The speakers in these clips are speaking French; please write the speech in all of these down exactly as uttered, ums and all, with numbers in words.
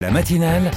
La matinale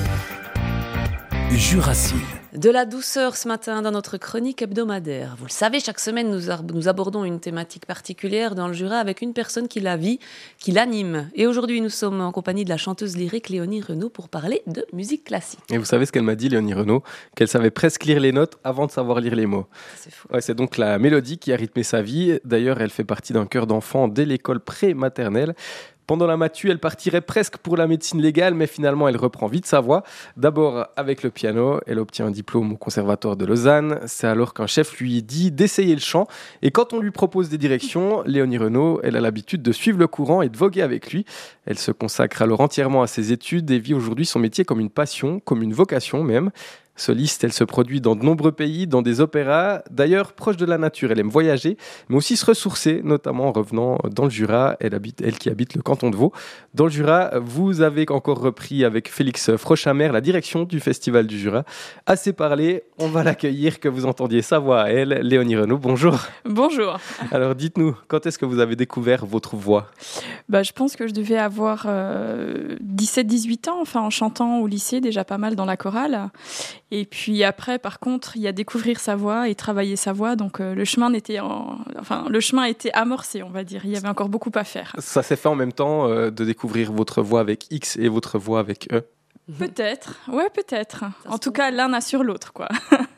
Jurassine. De la douceur ce matin dans notre chronique hebdomadaire. Vous le savez, chaque semaine, nous, ar- nous abordons une thématique particulière dans le Jura avec une personne qui la vit, qui l'anime. Et aujourd'hui, nous sommes en compagnie de la chanteuse lyrique Léonie Renaud pour parler de musique classique. Et vous savez ce qu'elle m'a dit, Léonie Renaud? Qu'elle savait presque lire les notes avant de savoir lire les mots. C'est fou. Ouais, c'est donc la mélodie qui a rythmé sa vie. D'ailleurs, elle fait partie d'un chœur d'enfants dès l'école pré-maternelle. Pendant la matu, elle partirait presque pour la médecine légale, mais finalement, elle reprend vite sa voix. D'abord avec le piano, elle obtient un diplôme au Conservatoire de Lausanne. C'est alors qu'un chef lui dit d'essayer le chant. Et quand on lui propose des directions, Léonie Renaud, elle a l'habitude de suivre le courant et de voguer avec lui. Elle se consacre alors entièrement à ses études et vit aujourd'hui son métier comme une passion, comme une vocation même. Soliste, elle se produit dans de nombreux pays, dans des opéras. D'ailleurs, proche de la nature, elle aime voyager, mais aussi se ressourcer, notamment en revenant dans le Jura. Elle, habite, elle qui habite le canton de Vaud. Dans le Jura, vous avez encore repris avec Félix Frochamer la direction du Festival du Jura. Assez parlé, on va l'accueillir, que vous entendiez sa voix à elle. Léonie Renaud, bonjour. Bonjour. Alors dites-nous, quand est-ce que vous avez découvert votre voix ? Bah, je pense que je devais avoir euh, dix-sept dix-huit ans, enfin en chantant au lycée, déjà pas mal dans la chorale. Et puis après, par contre, il y a découvrir sa voix et travailler sa voix. Donc euh, le chemin n'était en... enfin, le chemin était amorcé, on va dire. Il y avait encore beaucoup à faire. Ça s'est fait en même temps euh, de découvrir votre voix avec X et votre voix avec E ? Peut-être, ouais, peut-être. Ça En se tout trouve. cas, l'un assure l'autre, quoi.